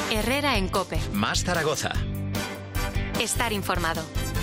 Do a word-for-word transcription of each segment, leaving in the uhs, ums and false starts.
Herrera en COPE. Más Zaragoza. Estar informado.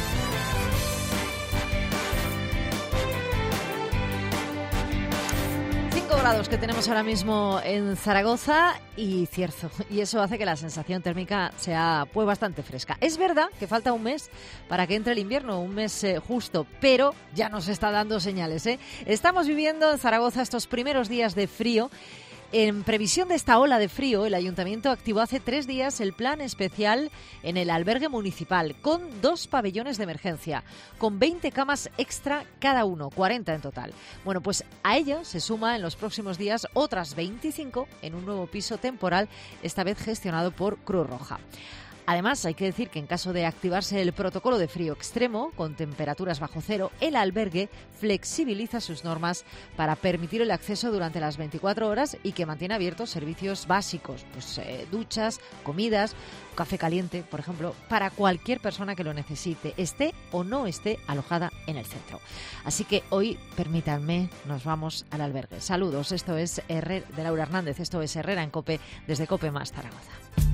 cinco grados que tenemos ahora mismo en Zaragoza y Cierzo, y eso hace que la sensación térmica sea pues bastante fresca. Es verdad que falta un mes para que entre el invierno, un mes eh, justo, pero ya nos está dando señales, ¿eh? Estamos viviendo en Zaragoza estos primeros días de frío. En previsión de esta ola de frío, el Ayuntamiento activó hace tres días el plan especial en el albergue municipal, con dos pabellones de emergencia, con veinte camas extra cada uno, cuarenta en total. Bueno, pues a ello se suma en los próximos días otras veinticinco en un nuevo piso temporal, esta vez gestionado por Cruz Roja. Además, hay que decir que en caso de activarse el protocolo de frío extremo, con temperaturas bajo cero, el albergue flexibiliza sus normas para permitir el acceso durante las veinticuatro horas y que mantiene abiertos servicios básicos, pues eh, duchas, comidas, café caliente, por ejemplo, para cualquier persona que lo necesite, esté o no esté alojada en el centro. Así que hoy, permítanme, nos vamos al albergue. Saludos, esto es Herrera, de Laura Hernández, esto es Herrera en COPE, desde COPE Más Zaragoza.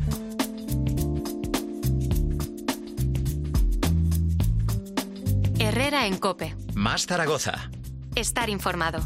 Herrera en COPE. Más Zaragoza. Estar informado.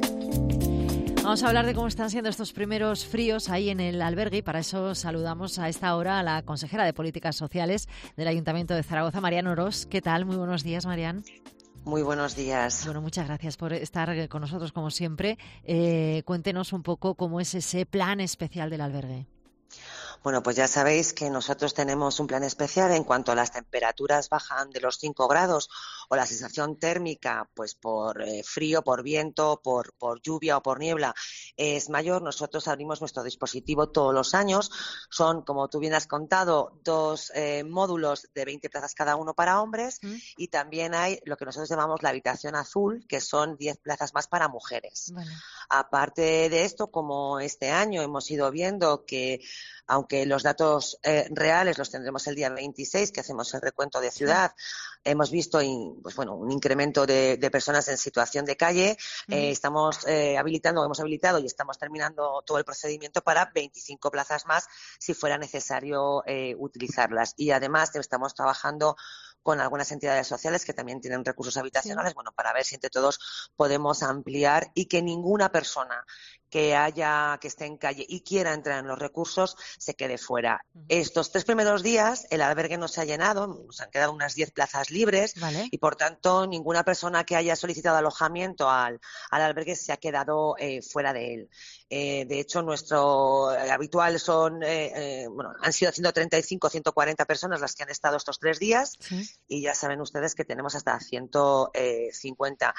Vamos a hablar de cómo están siendo estos primeros fríos ahí en el albergue y para eso saludamos a esta hora a la consejera de Políticas Sociales del Ayuntamiento de Zaragoza, Marian Orós. ¿Qué tal? Muy buenos días, Marian. Muy buenos días. Bueno, muchas gracias por estar con nosotros como siempre. Eh, cuéntenos un poco cómo es ese plan especial del albergue. Bueno, pues ya sabéis que nosotros tenemos un plan especial en cuanto a las temperaturas bajan de los cinco grados o la sensación térmica, pues por eh, frío, por viento, por, por lluvia o por niebla es mayor. Nosotros abrimos nuestro dispositivo todos los años. Son, como tú bien has contado, dos eh, módulos de veinte plazas cada uno para hombres ¿Mm? Y también hay lo que nosotros llamamos la habitación azul, que son diez plazas más para mujeres. Vale. Aparte de esto, como este año hemos ido viendo que aunque los datos eh, reales los tendremos el día veintiséis, que hacemos el recuento de ciudad, sí. Hemos visto in, pues bueno, un incremento de, de personas en situación de calle. Uh-huh. Eh, estamos eh, habilitando, hemos habilitado y estamos terminando todo el procedimiento para veinticinco plazas más si fuera necesario eh, utilizarlas. Y además estamos trabajando con algunas entidades sociales que también tienen recursos habitacionales, sí. Bueno, para ver si entre todos podemos ampliar y que ninguna persona que haya, que esté en calle y quiera entrar en los recursos se quede fuera. Uh-huh. Estos tres primeros días el albergue no se ha llenado, nos han quedado unas diez plazas libres, vale. Y por tanto ninguna persona que haya solicitado alojamiento al, al albergue se ha quedado eh, fuera de él. Eh, de hecho, nuestro eh, habitual son, eh, eh, bueno, han sido ciento treinta y cinco, ciento cuarenta personas las que han estado estos tres días, sí. Y ya saben ustedes que tenemos hasta ciento cincuenta.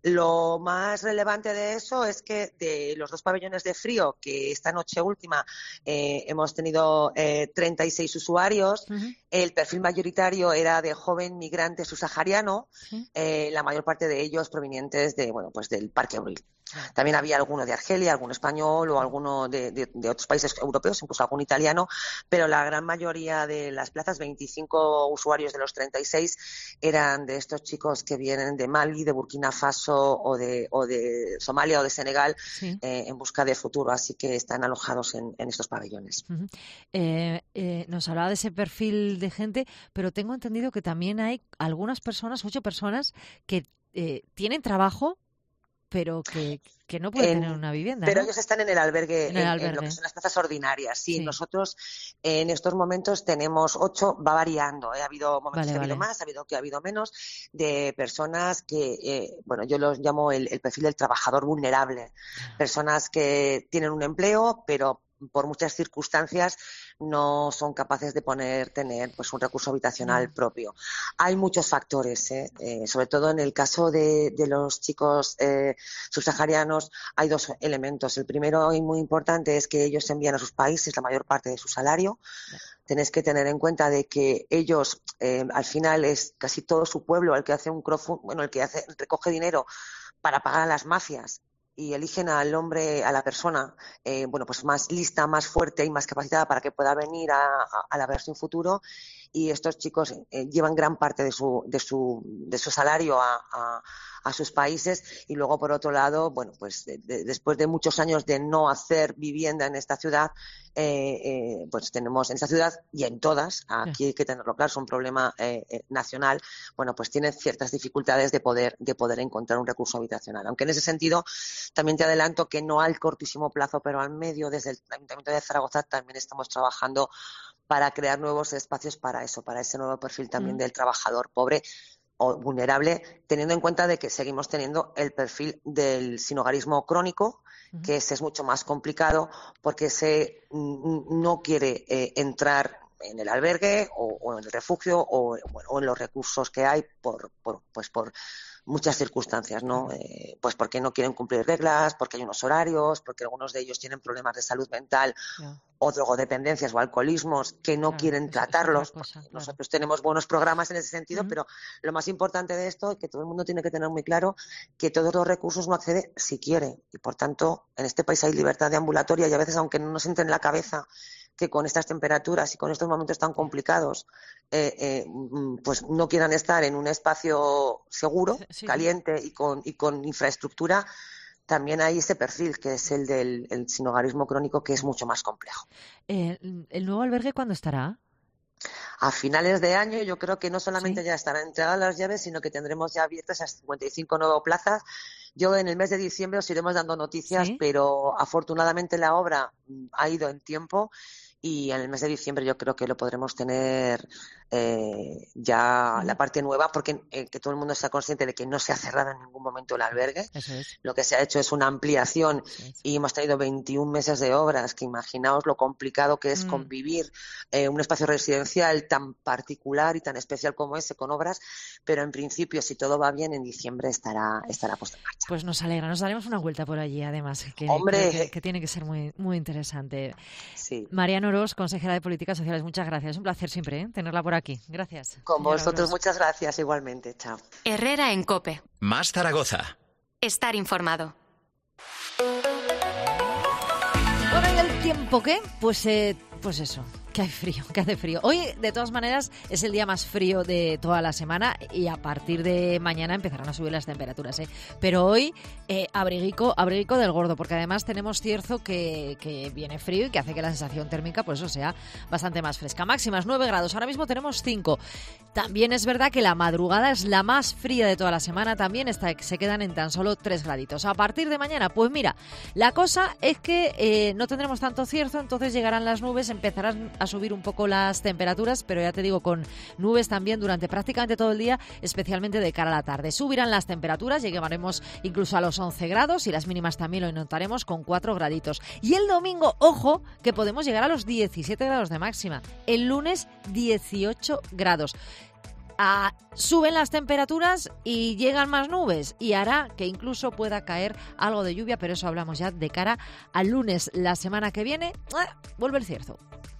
Lo más relevante de eso es que de los dos pabellones de frío, que esta noche última eh, hemos tenido eh, treinta y seis usuarios, uh-huh. El perfil mayoritario era de joven migrante subsahariano, uh-huh. eh, la mayor parte de ellos provenientes de, bueno, pues del Parque Abril. También había alguno de Argelia, algún español o alguno de, de, de otros países europeos, incluso algún italiano, pero la gran mayoría de las plazas, veinticinco usuarios de los treinta y seis, eran de estos chicos que vienen de Mali, de Burkina Faso o de, o de Somalia o de Senegal, sí. eh, en busca de futuro, así que están alojados en, en estos pabellones. Uh-huh. eh, eh, nos hablaba de ese perfil de gente, pero tengo entendido que también hay algunas personas, ocho personas, que eh, tienen trabajo, pero que, que no pueden en, tener una vivienda. Pero ¿no? ellos están en el albergue, en, el en, albergue. en lo que son las plazas ordinarias. Sí, sí. Nosotros en estos momentos tenemos ocho, va variando. ¿eh? Ha habido momentos vale, que ha habido vale. más, ha habido que ha habido menos, de personas que, eh, bueno, yo los llamo el, el perfil del trabajador vulnerable. Personas que tienen un empleo, pero por muchas circunstancias no son capaces de poner tener pues un recurso habitacional mm. propio. Hay muchos factores, ¿eh? Eh, sobre todo en el caso de, de los chicos eh, subsaharianos hay dos elementos. El primero y muy importante es que ellos envían a sus países la mayor parte de su salario. Mm. Tenéis que tener en cuenta de que ellos eh, al final es casi todo su pueblo el que hace un crowdfunding, bueno, el que hace recoge dinero para pagar a las mafias. Y eligen al hombre, a la persona, eh, bueno, pues más lista, más fuerte y más capacitada para que pueda venir a, a, a la versión futuro. y estos chicos eh, llevan gran parte de su, de su, de su salario a, a, a sus países y luego, por otro lado, bueno, pues de, de, después de muchos años de no hacer vivienda en esta ciudad, eh, eh, pues tenemos en esta ciudad y en todas, aquí hay que tenerlo claro, es un problema eh, eh, nacional, bueno, pues tienen ciertas dificultades de poder, de poder encontrar un recurso habitacional. Aunque en ese sentido también te adelanto que no al cortísimo plazo, pero al medio, desde el Ayuntamiento de Zaragoza también estamos trabajando para crear nuevos espacios para eso, para ese nuevo perfil también mm. del trabajador pobre o vulnerable, teniendo en cuenta de que seguimos teniendo el perfil del sinhogarismo crónico, uh-huh. que ese es mucho más complicado porque ese no quiere eh, entrar en el albergue o, o en el refugio o, bueno, o en los recursos que hay por, por pues por muchas circunstancias, ¿no? Eh, pues porque no quieren cumplir reglas, porque hay unos horarios, porque algunos de ellos tienen problemas de salud mental yeah. o drogodependencias o alcoholismos que no claro, quieren tratarlos. Cosa, claro. Nosotros tenemos buenos programas en ese sentido, uh-huh. pero lo más importante de esto es que todo el mundo tiene que tener muy claro que todos los recursos no accede si quiere. Y por tanto, en este país hay libertad de ambulatoria y a veces, aunque no nos entre en la cabeza que con estas temperaturas y con estos momentos tan complicados eh, eh, pues no quieran estar en un espacio seguro, sí. caliente y con, y con infraestructura, también hay ese perfil que es el del el sinhogarismo crónico, que es mucho más complejo. Eh, ¿El nuevo albergue cuándo estará? A finales de año. Yo creo que no solamente ¿Sí? ya estarán entregadas las llaves, sino que tendremos ya abiertas esas cincuenta y cinco nuevas plazas. Yo en el mes de diciembre os iremos dando noticias, ¿sí? pero afortunadamente la obra ha ido en tiempo y en el mes de diciembre yo creo que lo podremos tener eh, ya uh-huh. la parte nueva, porque eh, que todo el mundo sea consciente de que no se ha cerrado en ningún momento el albergue. Eso es. Lo que se ha hecho es una ampliación sí, sí. y hemos tenido veintiún meses de obras, que imaginaos lo complicado que es mm. convivir eh, un espacio residencial tan particular y tan especial como ese con obras, pero en principio, si todo va bien, en diciembre estará estará puesto en marcha. Pues nos alegra, nos daremos una vuelta por allí, además, que, Hombre. que, que tiene que ser muy, muy interesante. Sí. Mariano Orós, consejera de Políticas Sociales, muchas gracias. Un placer siempre ¿eh? tenerla por aquí. Gracias. Con vosotros, Orós. Muchas gracias igualmente. Chao. Herrera en COPE. Más Zaragoza. Estar informado. Bueno, ¿y el tiempo qué? Pues, eh, pues eso. Que hay frío, que hace frío. Hoy, de todas maneras, es el día más frío de toda la semana y a partir de mañana empezarán a subir las temperaturas, ¿eh? Pero hoy, eh, abriguico, abriguico del gordo, porque además tenemos cierzo que, que viene frío y que hace que la sensación térmica, pues eso sea bastante más fresca. Máximas nueve grados, ahora mismo tenemos cinco. También es verdad que la madrugada es la más fría de toda la semana, también está, se quedan en tan solo tres graditos. A partir de mañana, pues mira, la cosa es que eh, no tendremos tanto cierzo, entonces llegarán las nubes, empezarán a subir un poco las temperaturas, pero ya te digo, con nubes también durante prácticamente todo el día, especialmente de cara a la tarde. Subirán las temperaturas, llegaremos incluso a los once grados y las mínimas también lo notaremos con cuatro graditos. Y el domingo, ojo, que podemos llegar a los diecisiete grados de máxima. El lunes, dieciocho grados. Ah, suben las temperaturas y llegan más nubes y hará que incluso pueda caer algo de lluvia, pero eso hablamos ya de cara al lunes. La semana que viene, ¡ah!, vuelve el cierzo.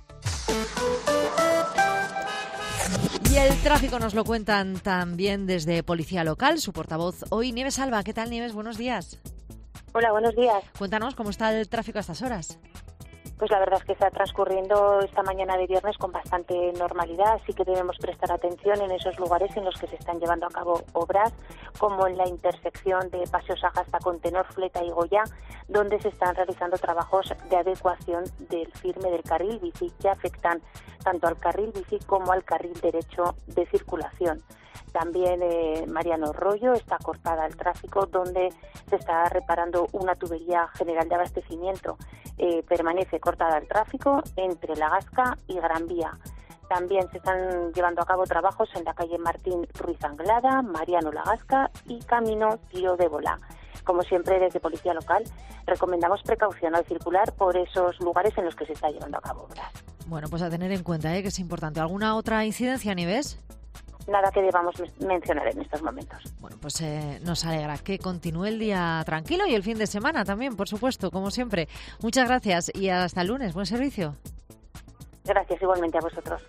Y el tráfico nos lo cuentan también desde Policía Local, su portavoz hoy, Nieves Alba. ¿Qué tal, Nieves? Buenos días. Hola, buenos días. Cuéntanos cómo está el tráfico a estas horas. Pues la verdad es que está transcurriendo esta mañana de viernes con bastante normalidad, así que debemos prestar atención en esos lugares en los que se están llevando a cabo obras, como en la intersección de Paseo Sagasta con Tenor Fleta y Goya, donde se están realizando trabajos de adecuación del firme del carril bici que afectan tanto al carril bici como al carril derecho de circulación. También eh, Mariano Rollo está cortada el tráfico, donde se está reparando una tubería general de abastecimiento. Eh, permanece cortada el tráfico entre La Gasca y Gran Vía. También se están llevando a cabo trabajos en la calle Martín Ruiz Anglada, Mariano La Gasca y Camino Tío de Bola. Como siempre, desde Policía Local recomendamos precaución al circular por esos lugares en los que se está llevando a cabo obras. Bueno, pues a tener en cuenta, ¿eh?, que es importante. ¿Alguna otra incidencia, Nieves? Nada que debamos mencionar en estos momentos. Bueno, pues eh, nos alegra que continúe el día tranquilo y el fin de semana también, por supuesto, como siempre. Muchas gracias y hasta el lunes. Buen servicio. Gracias, igualmente a vosotros.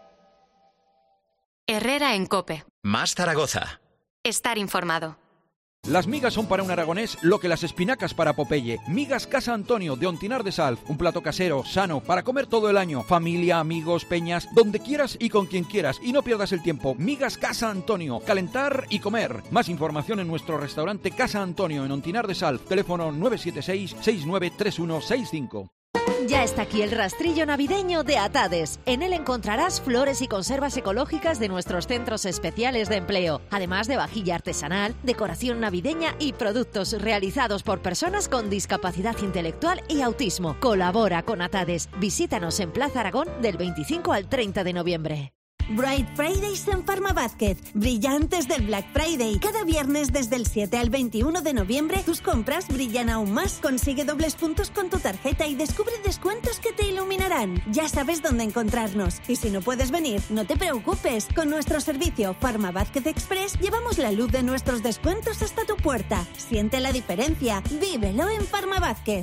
Herrera en COPE. Más Zaragoza. Estar informado. Las migas son para un aragonés lo que las espinacas para Popeye. Migas Casa Antonio de Ontinar de Salv. Un plato casero, sano, para comer todo el año. Familia, amigos, peñas, donde quieras y con quien quieras. Y no pierdas el tiempo. Migas Casa Antonio. Calentar y comer. Más información en nuestro restaurante Casa Antonio en Ontinar de Salv. Teléfono nueve siete seis, seis nueve tres uno seis cinco. Ya está aquí el rastrillo navideño de Atades. En él encontrarás flores y conservas ecológicas de nuestros centros especiales de empleo, además de vajilla artesanal, decoración navideña y productos realizados por personas con discapacidad intelectual y autismo. Colabora con Atades. Visítanos en Plaza Aragón del veinticinco al treinta de noviembre. Bright Fridays en Farmavázquez. Brillantes del Black Friday. Cada viernes desde el siete al veintiuno de noviembre, tus compras brillan aún más. Consigue dobles puntos con tu tarjeta y descubre descuentos que te iluminarán. Ya sabes dónde encontrarnos. Y si no puedes venir, no te preocupes. Con nuestro servicio Farmavázquez Express llevamos la luz de nuestros descuentos hasta tu puerta. Siente la diferencia. Vívelo en Farmavázquez.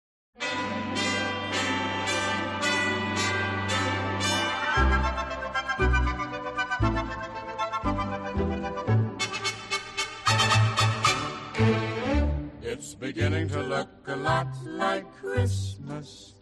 It's beginning to look a lot like Christmas.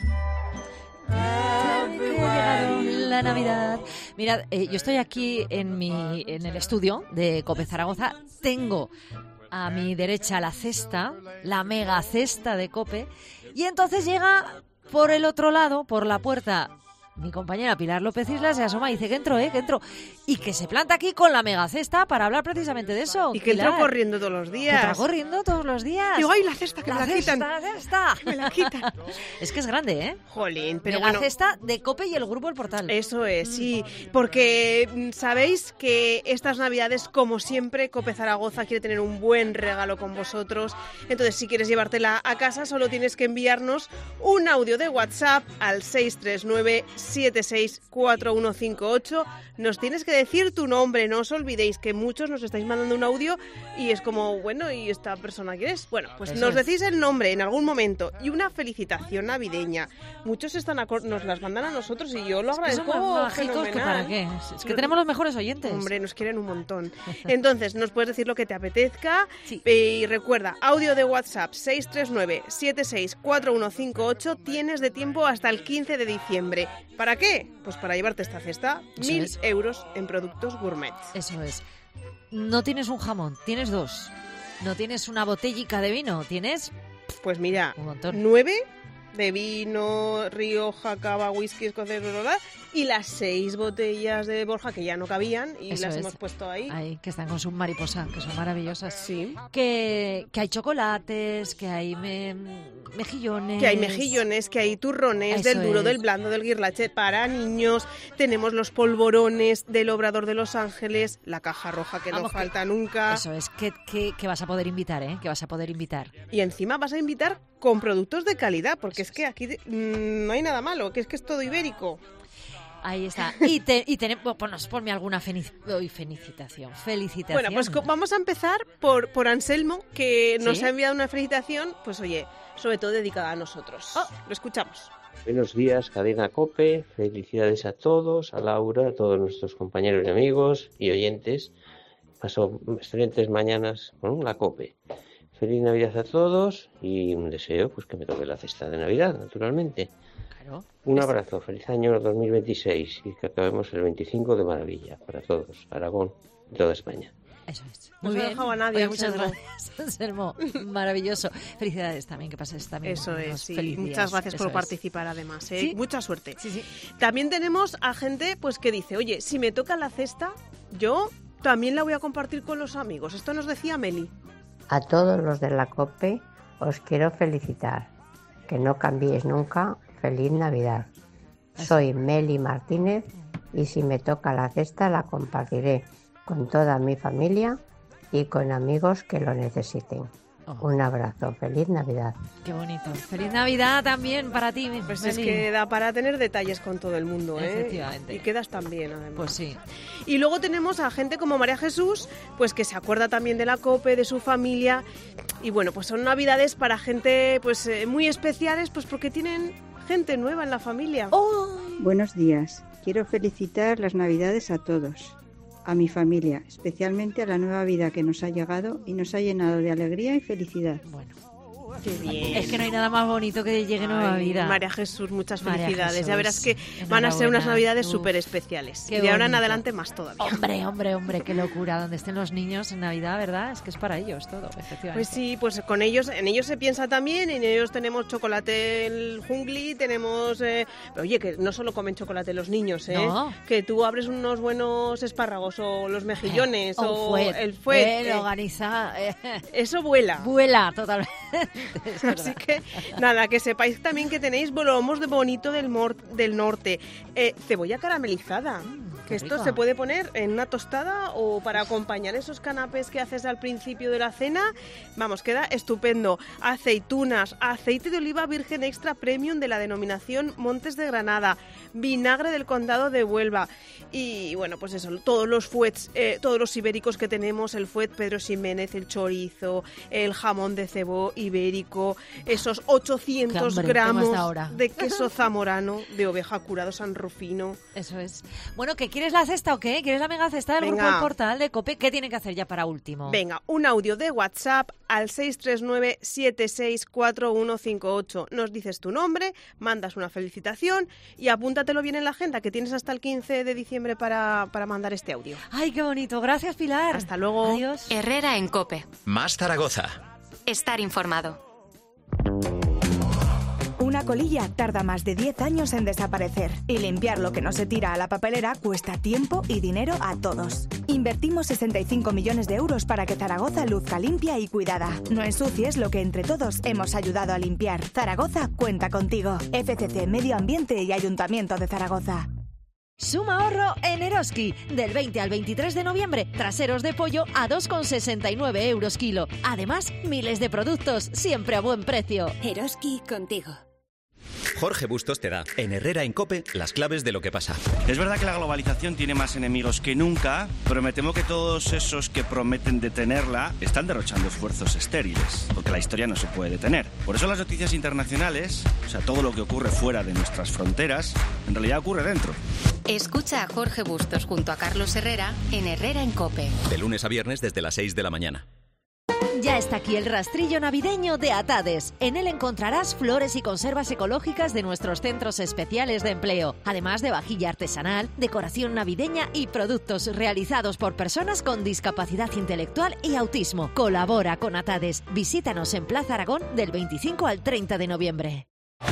La Navidad. Mirad, eh, yo estoy aquí en mi en el estudio de COPE Zaragoza. Tengo a mi derecha la cesta, la mega cesta de COPE, y entonces llega por el otro lado, por la puerta, mi compañera Pilar López Isla, se asoma y dice que entro, ¿eh? Que entro. Y que se planta aquí con la megacesta para hablar precisamente de eso. Y que Pilar. entro corriendo todos los días. Que entra corriendo todos los días. Digo, ¡ay, la cesta, que la me la cesta, quitan! La cesta, me la quitan. Es que es grande, ¿eh? Jolín, pero Mega bueno. cesta de COPE y el Grupo El Portal. Eso es, sí. Porque sabéis que estas Navidades, como siempre, COPE Zaragoza quiere tener un buen regalo con vosotros. Entonces, si quieres llevártela a casa, solo tienes que enviarnos un audio de WhatsApp al seis tres nueve, siete seis cuatro uno cinco ocho. Nos tienes que decir tu nombre, no os olvidéis que muchos nos estáis mandando un audio y es como, bueno, ¿y esta persona quién es? Bueno, pues Eso nos es. decís el nombre en algún momento y una felicitación navideña. Muchos están acor- nos las mandan a nosotros y yo lo Es que agradezco somos mágicos, que fenomenal. para qué. Es que tenemos los mejores oyentes. Hombre, nos quieren un montón. Entonces, nos puedes decir lo que te apetezca. Sí. Y recuerda, audio de WhatsApp seis tres nueve, siete seis cuatro uno cinco ocho. Tienes de tiempo hasta el quince de diciembre. ¿Para qué? Pues para llevarte esta cesta, Eso mil es. euros en productos gourmet. Eso es. No tienes un jamón, tienes dos. No tienes una botellica de vino, tienes Pues mira, un montón. nueve de vino, Rioja, cava, whisky, escocés, bla, bla, bla, y las seis botellas de Borja que ya no cabían y Eso las es. hemos puesto ahí. Ahí, que están con su mariposa, que son maravillosas. Sí. Que, que hay chocolates, que hay me- mejillones. Que hay mejillones, que hay turrones, Eso del duro, es. del blando, del guirlache para niños. Tenemos los polvorones del Obrador de Los Ángeles, la caja roja que Vamos, no que- falta nunca. Eso es, que, que, que vas a poder invitar, ¿eh? Que vas a poder invitar. Y encima vas a invitar con productos de calidad, porque es que aquí mm, no hay nada malo, que es que es todo ibérico. Ahí está. Y, te, y tenemos, pues ponme alguna fenic- uy, felicitación. Felicitación. Bueno, pues co- vamos a empezar por, por Anselmo, que nos ¿Sí? ha enviado una felicitación, pues oye, sobre todo dedicada a nosotros. Oh. Lo escuchamos. Buenos días, Cadena COPE. Felicidades a todos, a Laura, a todos nuestros compañeros y amigos y oyentes. Paso excelentes mañanas con la COPE. Feliz Navidad a todos y un deseo pues que me toque la cesta de Navidad, naturalmente. Claro. Un abrazo, feliz año dos mil veintiséis y que acabemos el veinticinco de maravilla para todos, Aragón y toda España. Eso es. No Muy se ha bien. dejado a nadie, Oye, muchas Anselmo. gracias, Anselmo. Maravilloso. Felicidades también, que pases también. Eso es, unos sí. feliz días. Muchas gracias Eso por es. participar además, ¿eh? Sí. Mucha suerte. Sí, sí. También tenemos a gente pues que dice, oye, si me toca la cesta, yo también la voy a compartir con los amigos. Esto nos decía Meli. A todos los de la COPE os quiero felicitar. Que no cambiéis nunca. Feliz Navidad. Soy Meli Martínez y si me toca la cesta la compartiré con toda mi familia y con amigos que lo necesiten. Oh. Un abrazo. Feliz Navidad. Qué bonito. Feliz Navidad también para ti, Pues Meli. es que da para tener detalles con todo el mundo, ¿eh? Efectivamente. Y quedas tan bien, además. Pues sí. Y luego tenemos a gente como María Jesús, pues que se acuerda también de la COPE, de su familia. Y bueno, pues son navidades para gente pues eh, muy especiales, pues porque tienen gente nueva en la familia. ¡Oh! Buenos días. Quiero felicitar las Navidades a todos. a mi familia, especialmente a la nueva vida que nos ha llegado y nos ha llenado de alegría y felicidad. Bueno. Qué bien. Es que no hay nada más bonito que llegue nueva Ay, vida. María Jesús, muchas María felicidades. Jesús, ya verás que van a ser unas navidades súper especiales. Y de ahora en adelante más todavía. Hombre, hombre, hombre, qué locura. Donde estén los niños en Navidad, ¿verdad? Es que es para ellos todo, efectivamente. Pues sí, pues con ellos, en ellos se piensa también, en ellos tenemos chocolate el jungli, tenemos... Eh, pero oye, que no solo comen chocolate los niños, ¿eh? No. Que tú abres unos buenos espárragos o los mejillones Eh, o fuet, el fuet. eh, eh, organiza... Eh. Eso vuela. Vuela, totalmente. Así que, nada, que sepáis también que tenéis lomos de bonito del, mor del norte. Eh, cebolla caramelizada. Mm, que esto rico. Se puede poner en una tostada o para acompañar esos canapés que haces al principio de la cena. Vamos, queda estupendo. Aceitunas, aceite de oliva virgen extra premium de la denominación Montes de Granada, vinagre del condado de Huelva. Y bueno, pues eso, todos los fuets, eh, todos los ibéricos que tenemos, el fuet Pedro Ximénez, el chorizo, el jamón de cebo ibérico, esos ochocientos hambre, gramos de queso zamorano de oveja curado San Rufino. Eso es. Bueno, ¿qué quieres la cesta o qué? ¿Quieres la mega cesta del Venga. grupo El Portal de COPE? ¿Qué tienen que hacer ya para último? Venga, un audio de WhatsApp al seis tres nueve, siete seis cuatro uno cinco ocho. Nos dices tu nombre, mandas una felicitación y apúntatelo bien en la agenda, que tienes hasta el quince de diciembre para, para mandar este audio. ¡Ay, qué bonito! Gracias, Pilar. Hasta luego. Adiós. Herrera en COPE. Más Zaragoza. Estar informado. Una colilla tarda más de diez años en desaparecer y limpiar lo que no se tira a la papelera cuesta tiempo y dinero a todos. Invertimos sesenta y cinco millones de euros para que Zaragoza luzca limpia y cuidada. No ensucies lo que entre todos hemos ayudado a limpiar. Zaragoza cuenta contigo. F C C Medio Ambiente y Ayuntamiento de Zaragoza. Suma ahorro en Eroski. Del veinte al veintitrés de noviembre, traseros de pollo a dos con sesenta y nueve euros kilo. Además, miles de productos, siempre a buen precio. Eroski contigo. Jorge Bustos te da, en Herrera en COPE, las claves de lo que pasa. Es verdad que la globalización tiene más enemigos que nunca, pero me temo que todos esos que prometen detenerla están derrochando esfuerzos estériles, porque la historia no se puede detener. Por eso las noticias internacionales, o sea, todo lo que ocurre fuera de nuestras fronteras, en realidad ocurre dentro. Escucha a Jorge Bustos junto a Carlos Herrera en Herrera en COPE. De lunes a viernes desde las seis de la mañana. Ya está aquí el rastrillo navideño de Atades. En él encontrarás flores y conservas ecológicas de nuestros centros especiales de empleo, además de vajilla artesanal, decoración navideña y productos realizados por personas con discapacidad intelectual y autismo. Colabora con Atades. Visítanos en Plaza Aragón del veinticinco al treinta de noviembre.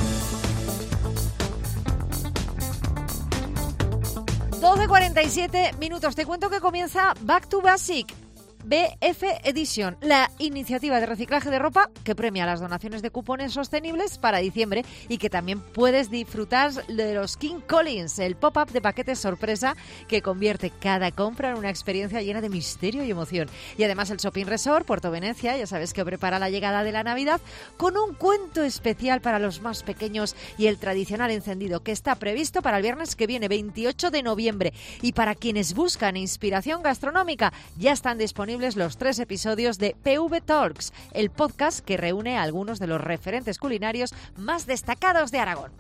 doce cuarenta y siete minutos. Te cuento que comienza Back to Basic. B F Edition, la iniciativa de reciclaje de ropa que premia las donaciones de cupones sostenibles para diciembre y que también puedes disfrutar de los King Collins, el pop-up de paquetes sorpresa que convierte cada compra en una experiencia llena de misterio y emoción. Y además el Shopping Resort Puerto Venecia, ya sabes que prepara la llegada de la Navidad con un cuento especial para los más pequeños y el tradicional encendido que está previsto para el viernes que viene, veintiocho de noviembre. Y para quienes buscan inspiración gastronómica, ya están disponibles los tres episodios de P V Talks, el podcast que reúne a algunos de los referentes culinarios más destacados de Aragón.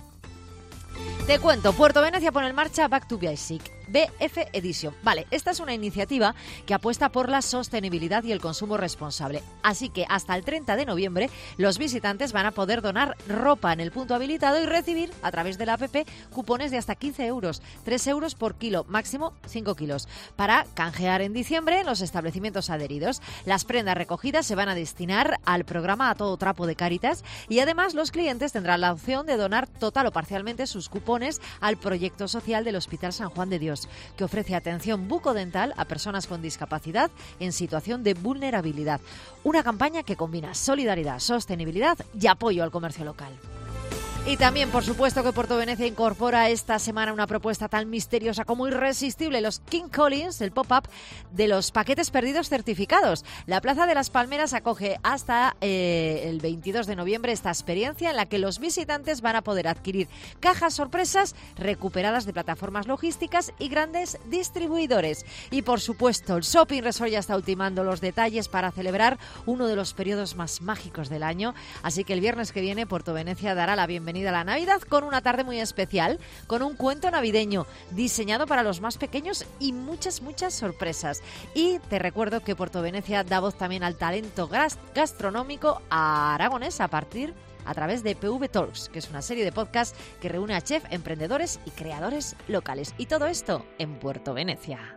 Te cuento, Puerto Venecia pone en marcha Back to Basic, B F Edition. Vale, esta es una iniciativa que apuesta por la sostenibilidad y el consumo responsable. Así que hasta el treinta de noviembre los visitantes van a poder donar ropa en el punto habilitado y recibir a través de la app cupones de hasta quince euros, tres euros por kilo, máximo cinco kilos, para canjear en diciembre en los establecimientos adheridos. Las prendas recogidas se van a destinar al programa A Todo Trapo de Cáritas y además los clientes tendrán la opción de donar total o parcialmente sus cupones al proyecto social del Hospital San Juan de Dios, que ofrece atención bucodental a personas con discapacidad en situación de vulnerabilidad. Una campaña que combina solidaridad, sostenibilidad y apoyo al comercio local. Y también, por supuesto, que Puerto Venecia incorpora esta semana una propuesta tan misteriosa como irresistible, los King Collins, el pop-up de los paquetes perdidos certificados. La Plaza de las Palmeras acoge hasta eh, el veintidós de noviembre esta experiencia en la que los visitantes van a poder adquirir cajas sorpresas recuperadas de plataformas logísticas y grandes distribuidores. Y, por supuesto, el Shopping Resort ya está ultimando los detalles para celebrar uno de los periodos más mágicos del año. Así que el viernes que viene Puerto Venecia dará la bienvenida bienvenida a la Navidad con una tarde muy especial, con un cuento navideño diseñado para los más pequeños y muchas, muchas sorpresas. Y te recuerdo que Puerto Venecia da voz también al talento gastronómico aragonés a partir a través de P V Talks, que es una serie de podcasts que reúne a chefs, emprendedores y creadores locales. Y todo esto en Puerto Venecia.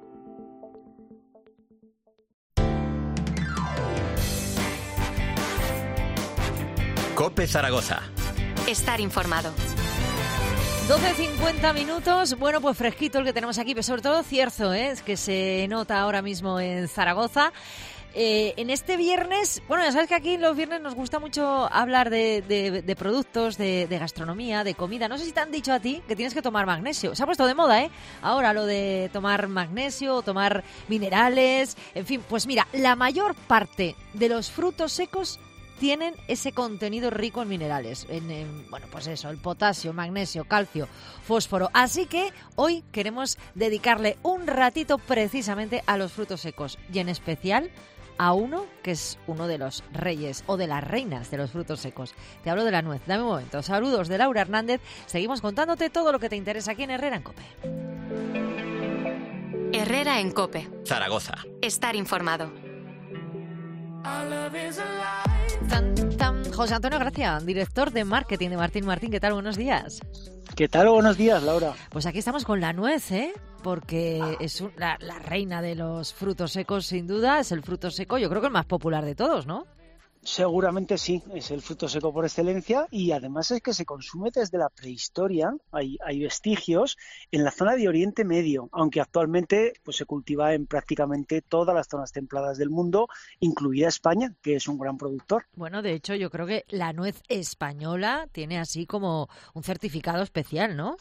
COPE Zaragoza. Estar informado. doce cincuenta minutos, bueno, pues fresquito el que tenemos aquí, pero sobre todo cierzo, ¿eh? Es que se nota ahora mismo en Zaragoza. Eh, en este viernes, bueno, ya sabes que aquí los viernes nos gusta mucho hablar de, de, de productos, de, de gastronomía, de comida. No sé si te han dicho a ti que tienes que tomar magnesio. Se ha puesto de moda, ¿eh? Ahora lo de tomar magnesio, tomar minerales, en fin, pues mira, la mayor parte de los frutos secos tienen ese contenido rico en minerales, en, en, bueno, pues eso, el potasio, magnesio, calcio, fósforo. Así que hoy queremos dedicarle un ratito precisamente a los frutos secos y en especial a uno que es uno de los reyes o de las reinas de los frutos secos. Te hablo de la nuez. Dame un momento. Saludos de Laura Hernández. Seguimos contándote todo lo que te interesa aquí en Herrera en COPE. Herrera en COPE. Zaragoza. Estar informado. Tan, tan, José Antonio Gracia, director de marketing de Martín Martín. ¿Qué tal? Buenos días. ¿Qué tal? Buenos días, Laura. Pues aquí estamos con la nuez, ¿eh? Porque es un, la, la reina de los frutos secos, sin duda. Es el fruto seco, yo creo que el más popular de todos, ¿no? Seguramente sí, es el fruto seco por excelencia y además es que se consume desde la prehistoria. Hay, hay vestigios en la zona de Oriente Medio, aunque actualmente pues, se cultiva en prácticamente todas las zonas templadas del mundo, incluida España, que es un gran productor. Bueno, de hecho yo creo que la nuez española tiene así como un certificado especial, ¿no?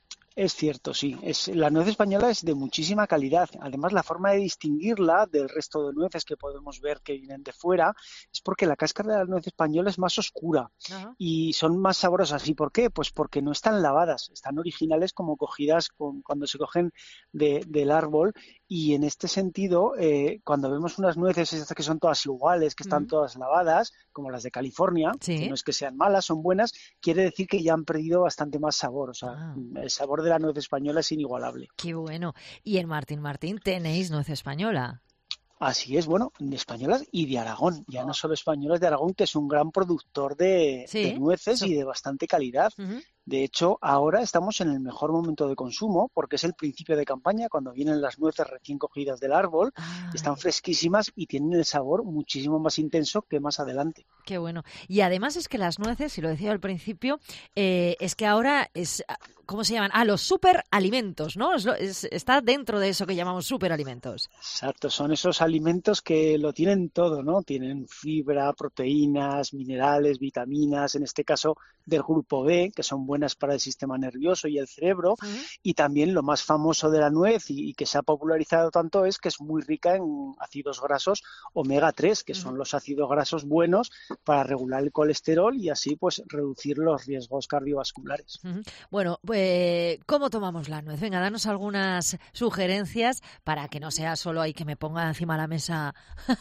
Es cierto, sí. Es, la nuez española es de muchísima calidad. Además, la forma de distinguirla del resto de nueces que podemos ver que vienen de fuera es porque la cáscara de la nuez española es más oscura. Ajá. Y son más sabrosas. ¿Y por qué? Pues porque no están lavadas. Están originales como cogidas con, cuando se cogen de, del árbol. Y en este sentido, eh, cuando vemos unas nueces estas que son todas iguales, que están uh-huh. todas lavadas, como las de California, sí. que no es que sean malas, son buenas, quiere decir que ya han perdido bastante más sabor. O sea, ah. el sabor de la nuez española es inigualable. Qué bueno. Y en Martín Martín tenéis nuez española. Así es, bueno, de españolas y de Aragón. Ya oh. no solo españolas, de Aragón, que es un gran productor de, sí. de nueces sí. y de bastante calidad. Uh-huh. De hecho, ahora estamos en el mejor momento de consumo porque es el principio de campaña, cuando vienen las nueces recién cogidas del árbol, ah. están fresquísimas y tienen el sabor muchísimo más intenso que más adelante. Qué bueno. Y además es que las nueces, y lo decía al principio, eh, es que ahora es, ¿cómo se llaman? Ah, los superalimentos, ¿no? Es, es, está dentro de eso que llamamos superalimentos. Exacto, son esos alimentos que lo tienen todo, ¿no? Tienen fibra, proteínas, minerales, vitaminas, en este caso del grupo B, que son buenas para el sistema nervioso y el cerebro, uh-huh. y también lo más famoso de la nuez y, y que se ha popularizado tanto es que es muy rica en ácidos grasos omega tres, que uh-huh. son los ácidos grasos buenos para regular el colesterol y así pues reducir los riesgos cardiovasculares. Uh-huh. Bueno, pues ¿cómo tomamos la nuez? Venga, danos algunas sugerencias para que no sea solo ahí que me ponga encima de la mesa.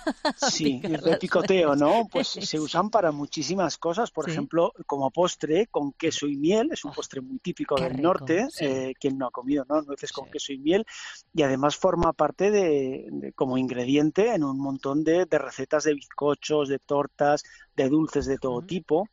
Sí, el de picoteo, ¿no? Pues se usan para muchísimas cosas, por ¿sí? ejemplo, como postre con queso y miel, es un postre muy típico Qué del rico, norte, sí. eh, quien no ha comido, ¿no? Nueces con sí. queso y miel, y además forma parte de, de como ingrediente en un montón de, de recetas de bizcochos, de tortas, de dulces de todo uh-huh. tipo.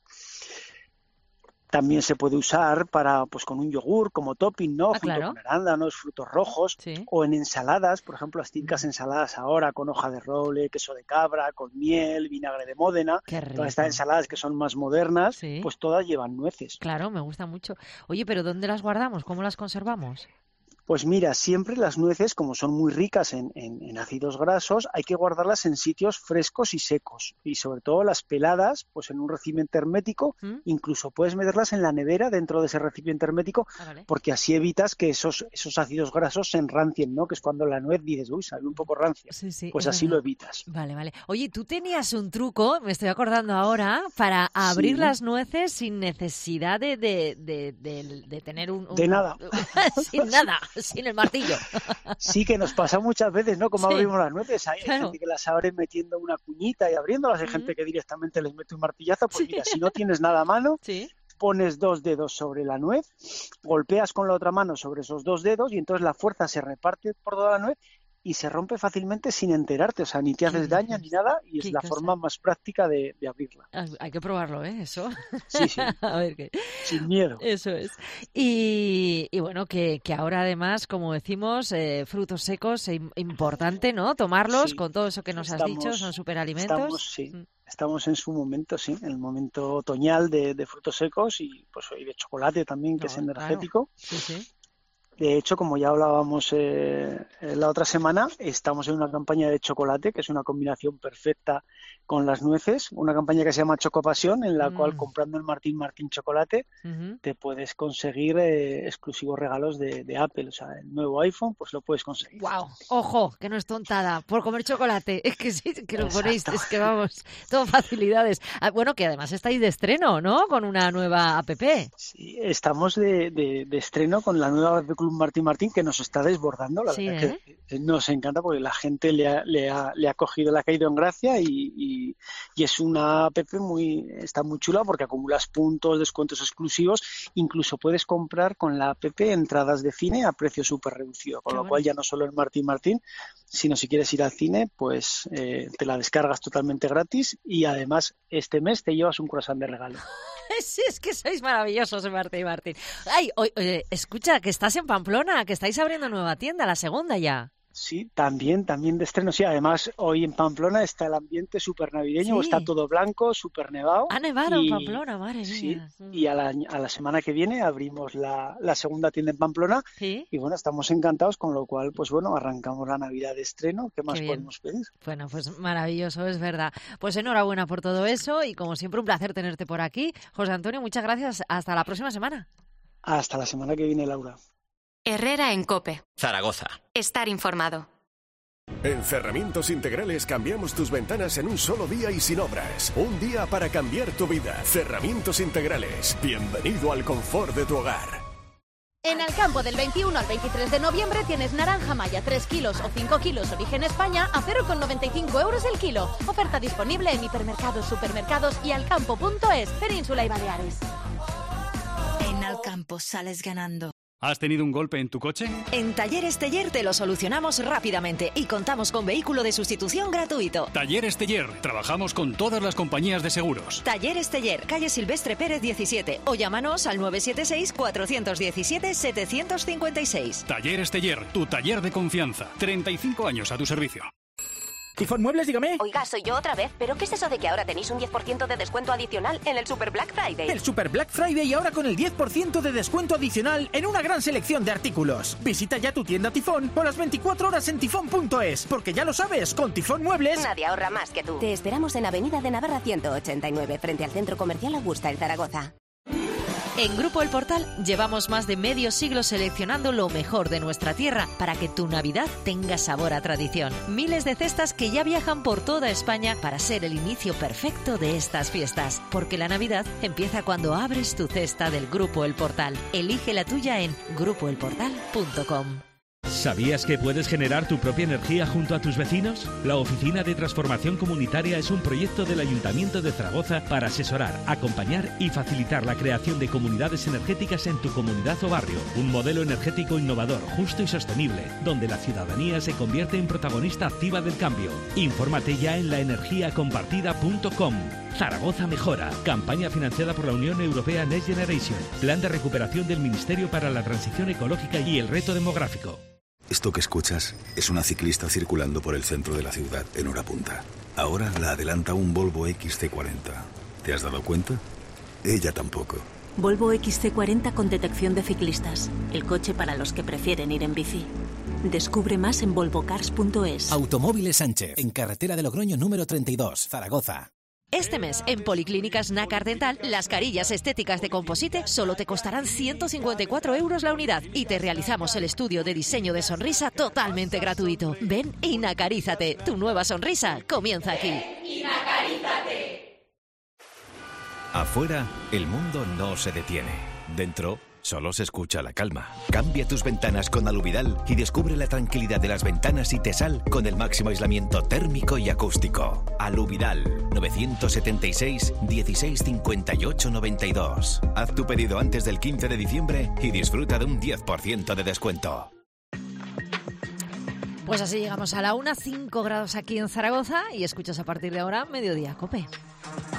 También se puede usar para, pues, con un yogur como topping, ¿no? Ah, junto claro. con arándanos, frutos rojos, sí. o en ensaladas, por ejemplo, las típicas ensaladas ahora con hoja de roble, queso de cabra, con miel, vinagre de Módena. Todas estas ensaladas que son más modernas, sí. pues todas llevan nueces. Claro, me gusta mucho. Oye, pero ¿dónde las guardamos? ¿Cómo las conservamos? Pues mira, siempre las nueces, como son muy ricas en, en, en ácidos grasos, hay que guardarlas en sitios frescos y secos. Y sobre todo las peladas, pues en un recipiente hermético, ¿Mm? incluso puedes meterlas en la nevera dentro de ese recipiente hermético, ah, vale. porque así evitas que esos, esos ácidos grasos se enrancien, ¿no? Que es cuando la nuez dices, uy, sabe un poco rancia. Sí, sí, pues así verdad. Lo evitas. Vale, vale. Oye, tú tenías un truco, me estoy acordando ahora, para abrir sí. las nueces sin necesidad de, de, de, de, de tener un, un... De nada. Sin nada. Sin el martillo. Sí, que nos pasa muchas veces, ¿no? Como sí. abrimos las nueces. Hay, claro. hay gente que las abre metiendo una cuñita y abriéndolas. Hay mm. gente que directamente les mete un martillazo. Pues sí. mira, si no tienes nada a mano, sí. pones dos dedos sobre la nuez, golpeas con la otra mano sobre esos dos dedos y entonces la fuerza se reparte por toda la nuez y se rompe fácilmente sin enterarte, o sea, ni te haces daño ni nada, y es la cosa? forma más práctica de, de abrirla. Hay que probarlo, ¿eh? Eso. Sí, sí. A ver qué. Sin miedo. Eso es. Y, y bueno, que, que ahora además, como decimos, eh, frutos secos, eh, importante, ¿no? Tomarlos sí. con todo eso que nos estamos, has dicho, son superalimentos. Estamos, sí. Mm. Estamos en su momento, sí, en el momento otoñal de, de frutos secos y pues hoy de chocolate también, que no, es energético. Claro. Sí, sí. De hecho, como ya hablábamos eh, la otra semana, estamos en una campaña de chocolate, que es una combinación perfecta con las nueces, una campaña que se llama Chocopasión, en la mm. cual comprando el Martín Martín Chocolate uh-huh. te puedes conseguir eh, exclusivos regalos de, de Apple, o sea, el nuevo iPhone, pues lo puedes conseguir. ¡Wow! Ojo, que no es tontada, por comer chocolate, es que sí, que lo Exacto. ponéis, es que vamos, todo facilidades. Ah, bueno, que además estáis de estreno, ¿no? Con una nueva app. Sí, estamos de, de, de estreno con la nueva app Martín Martín, que nos está desbordando, la sí, verdad ¿eh? que nos encanta porque la gente le ha, le ha, le ha cogido, le ha caído en gracia y, y, y es una app muy, está muy chula porque acumulas puntos, descuentos exclusivos, incluso puedes comprar con la app entradas de cine a precio súper reducido, con Qué lo bueno. cual ya no solo el Martín Martín, sino si quieres ir al cine, pues eh, te la descargas totalmente gratis y además este mes te llevas un croissant de regalo. Sí, es que sois maravillosos, Martín Martín. Ay, oye, escucha, que estás en Pamplona, que estáis abriendo nueva tienda, la segunda ya. Sí, también, también de estreno. Sí, además hoy en Pamplona está el ambiente súper navideño, sí. está todo blanco, súper nevado. Ha nevado y, en Pamplona, madre sí, mía. Y a la, a la semana que viene abrimos la, la segunda tienda en Pamplona. ¿Sí? Y bueno, estamos encantados, con lo cual, pues bueno, arrancamos la Navidad de estreno. ¿Qué más Qué podemos pedir? Bueno, pues maravilloso, es verdad. Pues enhorabuena por todo eso y como siempre un placer tenerte por aquí. José Antonio, muchas gracias. Hasta la próxima semana. Hasta la semana que viene, Laura. Herrera en COPE. Zaragoza. Estar informado. En Cerramientos Integrales cambiamos tus ventanas en un solo día y sin obras. Un día para cambiar tu vida. Cerramientos Integrales. Bienvenido al confort de tu hogar. En Alcampo del veintiuno al veintitrés de noviembre tienes naranja maya tres kilos o cinco kilos origen España a cero coma noventa y cinco euros el kilo. Oferta disponible en hipermercados, supermercados y alcampo punto es, Península y Baleares. En Alcampo sales ganando. ¿Has tenido un golpe en tu coche? En Talleres Teller te lo solucionamos rápidamente y contamos con vehículo de sustitución gratuito. Talleres Teller. Trabajamos con todas las compañías de seguros. Talleres Teller, calle Silvestre Pérez diecisiete o llámanos al nueve siete seis, cuatro uno siete, siete cinco seis. Talleres Teller, tu taller de confianza. treinta y cinco años a tu servicio. Tifón Muebles, dígame. Oiga, soy yo otra vez, ¿pero qué es eso de que ahora tenéis un diez por ciento de descuento adicional en el Super Black Friday? El Super Black Friday ahora con el diez por ciento de descuento adicional en una gran selección de artículos. Visita ya tu tienda Tifón o las veinticuatro horas en tifón punto es, porque ya lo sabes, con Tifón Muebles... Nadie ahorra más que tú. Te esperamos en Avenida de Navarra ciento ochenta y nueve, frente al Centro Comercial Augusta, en Zaragoza. En Grupo El Portal llevamos más de medio siglo seleccionando lo mejor de nuestra tierra para que tu Navidad tenga sabor a tradición. Miles de cestas que ya viajan por toda España para ser el inicio perfecto de estas fiestas. Porque la Navidad empieza cuando abres tu cesta del Grupo El Portal. Elige la tuya en grupo el portal punto com. ¿Sabías que puedes generar tu propia energía junto a tus vecinos? La Oficina de Transformación Comunitaria es un proyecto del Ayuntamiento de Zaragoza para asesorar, acompañar y facilitar la creación de comunidades energéticas en tu comunidad o barrio. Un modelo energético innovador, justo y sostenible, donde la ciudadanía se convierte en protagonista activa del cambio. Infórmate ya en la energía compartida punto com. Zaragoza mejora. Campaña financiada por la Unión Europea Next Generation. Plan de recuperación del Ministerio para la Transición Ecológica y el Reto Demográfico. Esto que escuchas es una ciclista circulando por el centro de la ciudad en hora punta. Ahora la adelanta un Volvo X C cuarenta. ¿Te has dado cuenta? Ella tampoco. Volvo X C cuarenta con detección de ciclistas. El coche para los que prefieren ir en bici. Descubre más en volvo cars punto es. Automóviles Sánchez, en carretera de Logroño número treinta y dos, Zaragoza. Este mes, en Policlínicas Nácar Dental, las carillas estéticas de composite solo te costarán ciento cincuenta y cuatro euros la unidad y te realizamos el estudio de diseño de sonrisa totalmente gratuito. Ven y nacarízate. Tu nueva sonrisa comienza aquí. Ven y nacarízate. Afuera, el mundo no se detiene. Dentro, solo se escucha la calma. Cambia tus ventanas con Aluvidal y descubre la tranquilidad de las ventanas y Tesal con el máximo aislamiento térmico y acústico. Aluvidal, novecientos setenta y seis, dieciséis cincuenta y ocho noventa y dos. Haz tu pedido antes del quince de diciembre y disfruta de un diez por ciento de descuento. Pues así llegamos a la una, cinco grados aquí en Zaragoza y escuchas a partir de ahora Mediodía Cope.